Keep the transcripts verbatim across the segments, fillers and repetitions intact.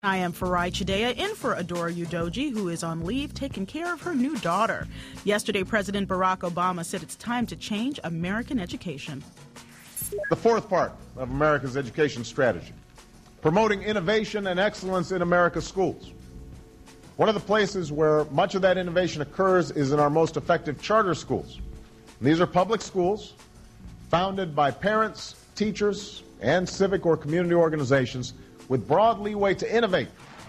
I am Farai Chideya, in for Adora Udoji, who is on leave taking care of her new daughter. Yesterday, President Barack Obama said it's time to change American education. The fourth part of America's education strategy, promoting innovation and excellence in America's schools. One of the places where much of that innovation occurs is in our most effective charter schools. And these are public schools founded by parents, teachers, and civic or community organizations with broad leeway to innovate.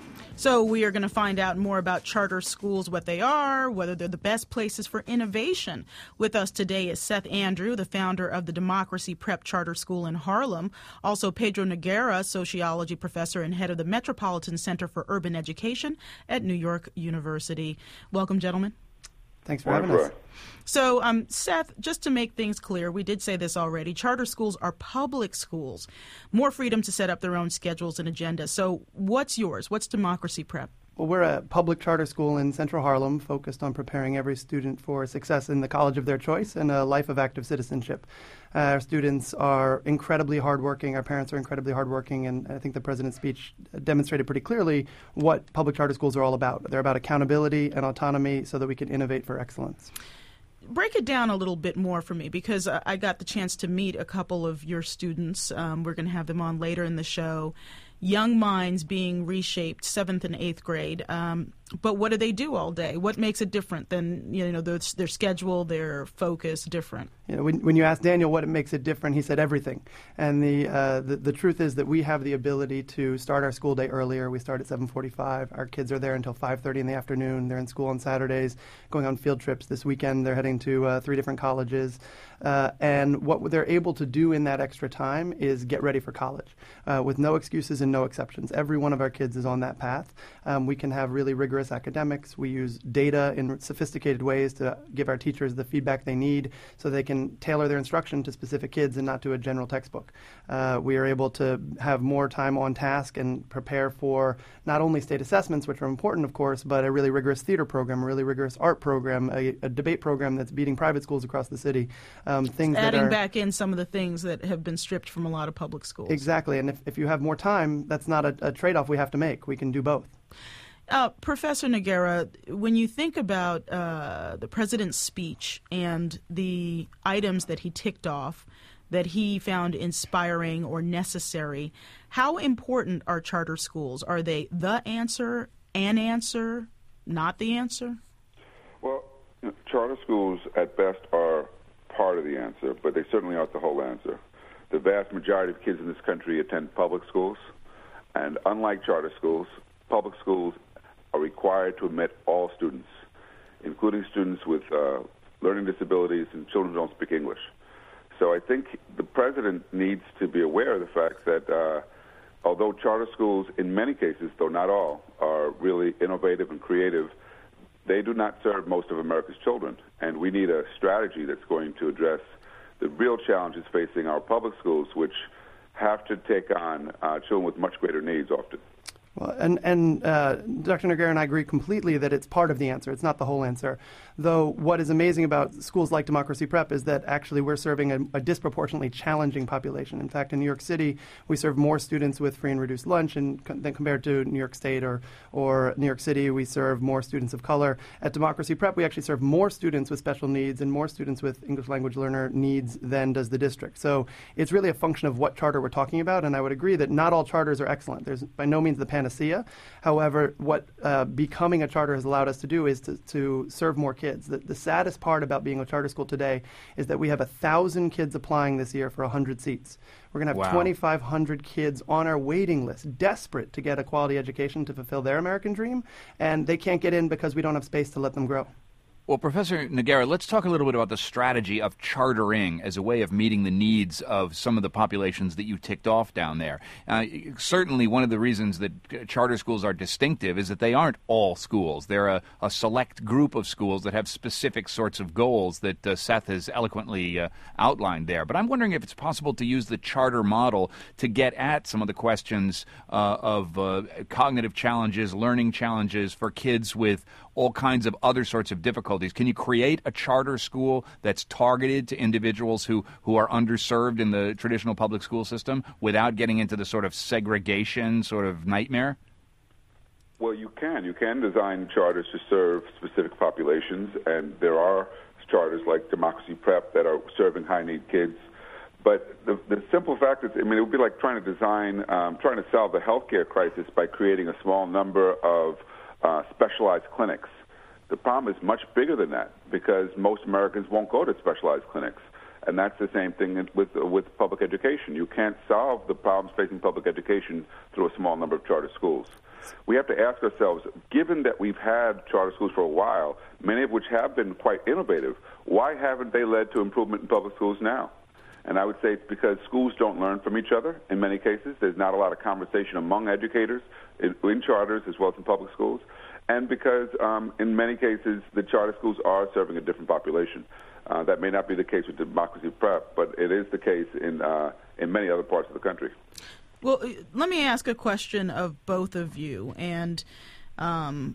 So we are going to find out more about charter schools, what they are, whether they're the best places for innovation. With us today is Seth Andrew, the founder of the Democracy Prep Charter School in Harlem. Also Pedro Noguera, sociology professor and head of the Metropolitan Center for Urban Education at New York University. Welcome, gentlemen. Thanks for having us. So, um, Seth, just to make things clear, we did say this already, charter schools are public schools, more freedom to set up their own schedules and agendas. So what's yours? What's Democracy Prep? Well, we're a public charter school in Central Harlem focused on preparing every student for success in the college of their choice and a life of active citizenship. Uh, our students are incredibly hardworking. Our parents are incredibly hardworking, and I think the president's speech demonstrated pretty clearly what public charter schools are all about. They're about accountability and autonomy so that we can innovate for excellence. Break it down a little bit more for me, because I got the chance to meet a couple of your students. Um, we're going to have them on later in the show. Young minds being reshaped, seventh and eighth grade. Um, but what do they do all day? What makes it different than, you know, their, their schedule, their focus different? You know, when, when you ask Daniel what makes it different, he said everything. And the, uh, the the truth is that we have the ability to start our school day earlier. We start at seven forty-five. Our kids are there until five thirty in the afternoon. They're in school on Saturdays, going on field trips. This weekend they're heading to uh, three different colleges. Uh, and what they're able to do in that extra time is get ready for college uh, with no excuses and no exceptions. Every one of our kids is on that path. Um, we can have really rigorous academics. We use data in sophisticated ways to give our teachers the feedback they need so they can tailor their instruction to specific kids and not to a general textbook. Uh, we are able to have more time on task and prepare for not only state assessments, which are important, of course, but a really rigorous theater program, a really rigorous art program, a, a debate program that's beating private schools across the city. Um, things Adding that are, back in some of the things that have been stripped from a lot of public schools. Exactly. And if, if you have more time, that's not a, a trade-off we have to make. We can do both. Uh, Professor Noguera, when you think about uh, the president's speech and the items that he ticked off that he found inspiring or necessary, how important are charter schools? Are they the answer, an answer, not the answer? Well, you know, charter schools at best are part of the answer, but they certainly aren't the whole answer. The vast majority of kids in this country attend public schools, and unlike charter schools, public schools are required to admit all students, including students with uh, learning disabilities and children who don't speak English. So I think the president needs to be aware of the fact that uh, although charter schools, in many cases, though not all, are really innovative and creative, they do not serve most of America's children, and we need a strategy that's going to address the real challenges facing our public schools, which have to take on uh, children with much greater needs often. Well, and and uh, Doctor Noguera and I agree completely that it's part of the answer. It's not the whole answer. Though what is amazing about schools like Democracy Prep is that actually we're serving a, a disproportionately challenging population. In fact, in New York City, we serve more students with free and reduced lunch and, than compared to New York State or, or New York City. We serve more students of color. At Democracy Prep, we actually serve more students with special needs and more students with English language learner needs than does the district. So it's really a function of what charter we're talking about, and I would agree that not all charters are excellent. There's by no means the panacea. However, what uh, becoming a charter has allowed us to do is to, to serve more kids. The, the saddest part about being a charter school today is that we have one thousand kids applying this year for one hundred seats. We're going to have wow. twenty-five hundred kids on our waiting list, desperate to get a quality education to fulfill their American dream, and they can't get in because we don't have space to let them grow. Well, Professor Noguera, let's talk a little bit about the strategy of chartering as a way of meeting the needs of some of the populations that you ticked off down there. Uh, certainly one of the reasons that charter schools are distinctive is that they aren't all schools. They're a, a select group of schools that have specific sorts of goals that uh, Seth has eloquently uh, outlined there. But I'm wondering if it's possible to use the charter model to get at some of the questions uh, of uh, cognitive challenges, learning challenges for kids with all kinds of other sorts of difficulties. Can you create a charter school that's targeted to individuals who, who are underserved in the traditional public school system without getting into the sort of segregation sort of nightmare? Well, you can. You can design charters to serve specific populations, and there are charters like Democracy Prep that are serving high-need kids. But the, the simple fact is, I mean, it would be like trying to design, um, trying to solve the healthcare crisis by creating a small number of uh, specialized clinics. The problem is much bigger than that because most Americans won't go to specialized clinics. And that's the same thing with with public education. You can't solve the problems facing public education through a small number of charter schools. We have to ask ourselves, given that we've had charter schools for a while, many of which have been quite innovative, why haven't they led to improvement in public schools now? And I would say it's because schools don't learn from each other in many cases. There's not a lot of conversation among educators in, in charters as well as in public schools. And because um, in many cases the charter schools are serving a different population. Uh, that may not be the case with Democracy Prep, but it is the case in uh, in many other parts of the country. Well, let me ask a question of both of you. And um,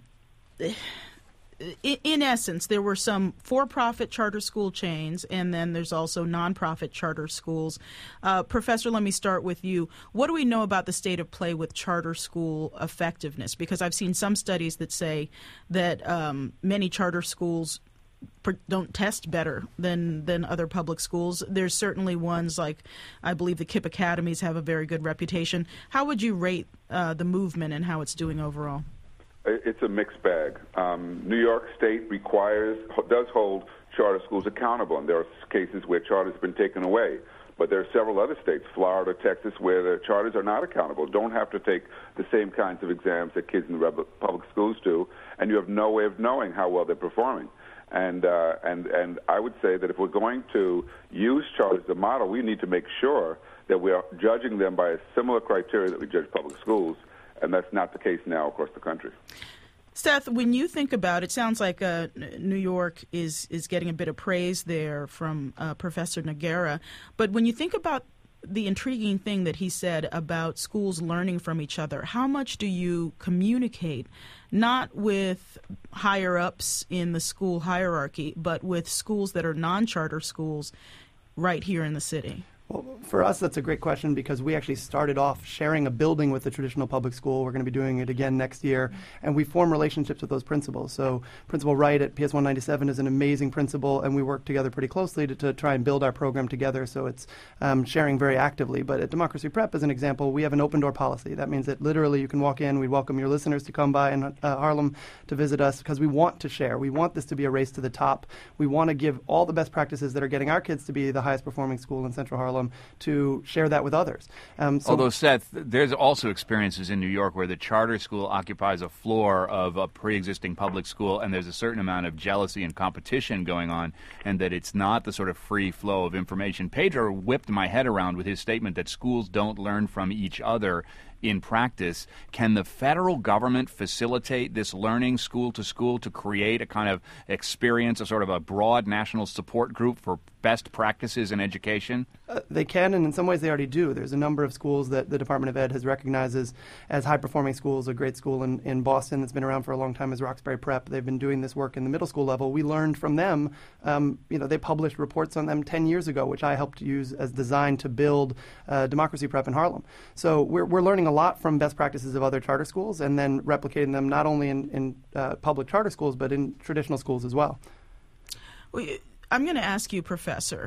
in essence, there were some for-profit charter school chains, and then there's also nonprofit charter schools. Uh, Professor, let me start with you. What do we know about the state of play with charter school effectiveness? Because I've seen some studies that say that um, many charter schools don't test better than than other public schools. There's certainly ones like, I believe the KIPP Academies have a very good reputation. How would you rate uh, the movement and how it's doing overall? It's a mixed bag. Um, New York State requires, does hold charter schools accountable, and there are cases where charters have been taken away. But there are several other states, Florida, Texas, where the charters are not accountable, don't have to take the same kinds of exams that kids in the public schools do, and you have no way of knowing how well they're performing. And uh, and and I would say that if we're going to use charters as a model, we need to make sure that we are judging them by a similar criteria that we judge public schools, and that's not the case now across the country. Seth, when you think about it, it sounds like uh, New York is, is getting a bit of praise there from uh, Professor Noguera. But when you think about the intriguing thing that he said about schools learning from each other, how much do you communicate, not with higher-ups in the school hierarchy, but with schools that are non-charter schools right here in the city? Well, for us, that's a great question because we actually started off sharing a building with a traditional public school. We're going to be doing it again next year, and we form relationships with those principals. So Principal Wright at P S one ninety-seven is an amazing principal, and we work together pretty closely to, to try and build our program together, so it's um, sharing very actively. But at Democracy Prep, as an example, we have an open-door policy. That means that literally you can walk in. We welcome your listeners to come by in uh, Harlem to visit us because we want to share. We want this to be a race to the top. We want to give all the best practices that are getting our kids to be the highest-performing school in Central Harlem to share that with others. Um, so Although, Seth, there's also experiences in New York where the charter school occupies a floor of a pre-existing public school, and there's a certain amount of jealousy and competition going on, and that it's not the sort of free flow of information. Pedro whipped my head around with his statement that schools don't learn from each other in practice. Can the federal government facilitate this learning school to school to create a kind of experience, a sort of a broad national support group for best practices in education? Uh, they can, and in some ways they already do. There's a number of schools that the Department of Ed has recognized as, as high-performing schools. A great school in, in Boston that's been around for a long time is Roxbury Prep. They've been doing this work in the middle school level. We learned from them. Um, you know, they published reports on them ten years ago, which I helped use as design to build uh, Democracy Prep in Harlem. So we're, we're learning a lot from best practices of other charter schools and then replicating them not only in, in uh, public charter schools but in traditional schools as well. well I'm going to ask you, Professor,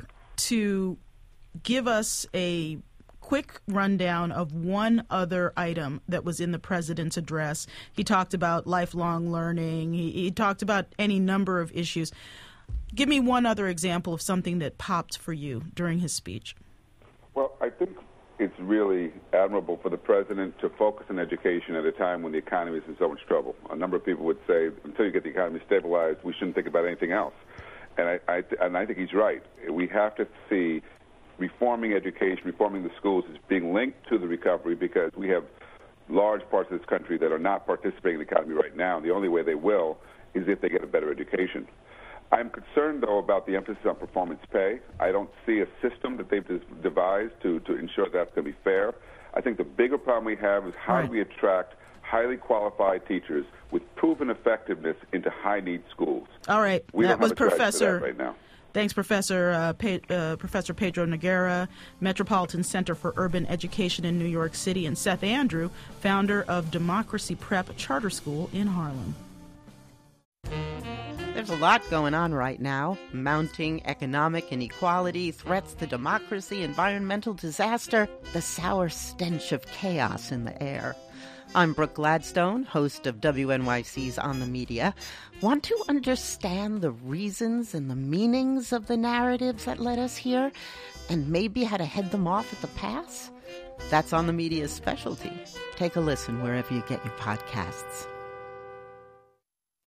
to give us a quick rundown of one other item that was in the president's address. He talked about lifelong learning. He, he talked about any number of issues. Give me one other example of something that popped for you during his speech. Well, I think it's really admirable for the president to focus on education at a time when the economy is in so much trouble. A number of people would say, until you get the economy stabilized, we shouldn't think about anything else. And I, I, and I think he's right. We have to see reforming education, reforming the schools as being linked to the recovery because we have large parts of this country that are not participating in the economy right now. And the only way they will is if they get a better education. I'm concerned, though, about the emphasis on performance pay. I don't see a system that they've devised to, to ensure that's going to be fair. I think the bigger problem we have is how right. do we attract highly qualified teachers with proven effectiveness into high-need schools. All right. We that don't was have a strategy for Professor. that right now. Thanks, Professor uh, Pe- uh, Professor Pedro Noguera, Metropolitan Center for Urban Education in New York City, and Seth Andrew, founder of Democracy Prep Charter School in Harlem. There's a lot going on right now. Mounting economic inequality, threats to democracy, environmental disaster, the sour stench of chaos in the air. I'm Brooke Gladstone, host of W N Y C's On the Media. Want to understand the reasons and the meanings of the narratives that led us here, and maybe how to head them off at the pass? That's On the Media's specialty. Take a listen wherever you get your podcasts.